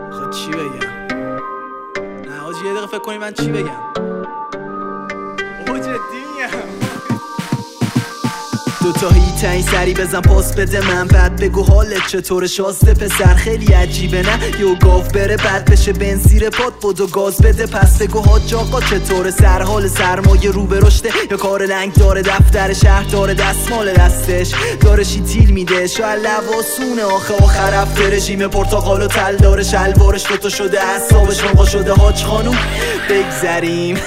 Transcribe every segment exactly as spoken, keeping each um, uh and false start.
خب چی بگم؟ نه حاجی یه دقیقه فکر کنی من چی بگم؟ او جدی میگم دوتا هیت این سری بزن پاس بده من، بعد بگو حالت چطوره شازده پسر خیلی عجیبه نه؟ یو گاف بره بعد بشه بنزیر پاد بودو گاز بده، پس بگو حاج آقا چطوره سر حال سرمایه رو به رشته یا کار لنگ داره دفتر شهر داره دستمال دستش داره شیتیل میده شاید لواسونه آخه آخر هفته رژیم پرتقال و تل داره شلوارش دوتا شده اعصابش منقا شده حاج خانوم بگذریم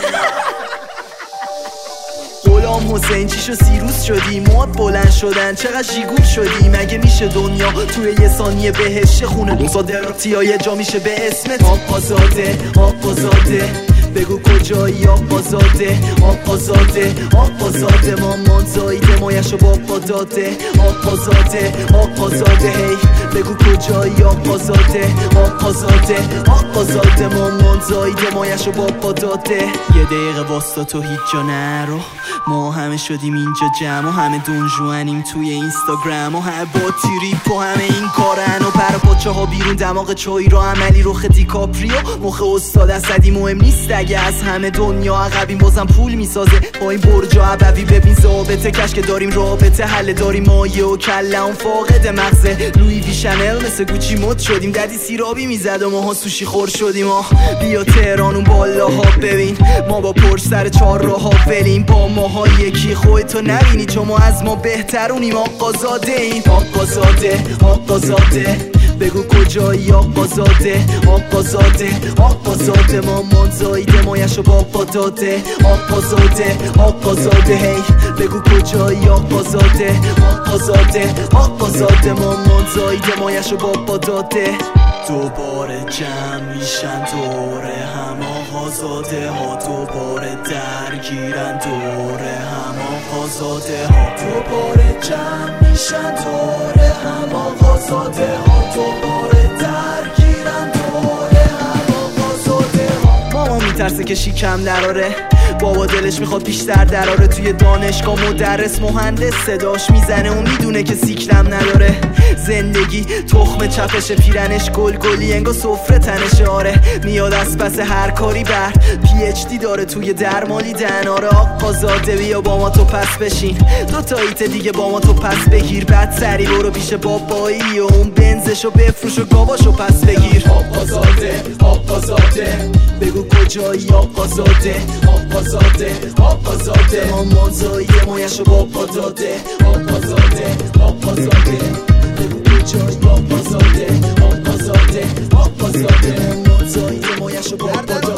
غلام حسین چیشو سیروس شدی مواد بلند شدن چقدر جیگور شدی مگه میشه دنیا توی یه ثانیه بهش خونه مصادراتی ها یه جا میشه به اسمت آقازاده آقازاده بگو کجایی آقازاده آقازاده آقازاده مامان زایده مایشو بابا داده آقازاده آقازاده هی بگو کجایی آقازاده آقازاده آقازاده مامان زایده مایشو بابا داده یه دقیقه واستا تو هیچ جا نرو ما همه شدیم اینجا جمع و همه دونجوانیم توی اینستاگرام و همه با تریپ و همه این کارن و پر پاچه ها بیرون دماغ چای رو عملی رخ دیکاپریو مخ استاد اسدی مهم نیست اگه از همه دنیا عقبیم بازم پول میسازه با این برجا عبوی ببین ضابطه کش که داریم رابطه حل داریم مایه و کله اون فاقد مغزه لوی وی شنل مثل گوچی مد شدیم ددی سیرابی میزد و ماها سوشی خور شدیم آه بیا تهران اون بالاها ببین ما با پرش سر چهار راها ولیم با ماها یکی خودتو نبینی چون ما از ما بهترونیم آقازاده این آقازاده آقازاده بگو کجایی آقازاده آقازاده آقازاده مامان زایده مایشو بابا داده آقازاده آقازاده هی بگو کجایی آقازاده آقازاده آقازاده مامان زایده مایشو بابا داده دوباره جمع میشن دوره هم آقازاده ها دوباره درگیرن دوره هم آقازاده ها دوباره جمع میشن دوره هم آقازاده ها دوباره درگیرن دوره هم آقازاده ها ماما میترسه که شیکم دراره بابا دلش میخواد بیشتر دراره توی دانشگاه مدرس مهندس صداش میزنه و میدونه که سیکلم نداره زندگی تخم چپش پیرنش گل گلی انگا سفره تنش آره میاد از پس هر کاری بر پی اچ دی داره توی درمالی دن آره آقازاده بیا با ما تو پس بشین دو تا ایت دیگه با ما تو پس بگیر بعد سری برو پیش بابایی و اون بنزشو بفروش و گاباشو پس بگیر آقازاده آقازاده بگو کجایی آقازاده آقازاده آقازاده مامان زایده مایشو بابا داده آقازاده آقازاده بگو کجایی آقازاده آقازاده آقازاده مامان زایده مایشو بابا داده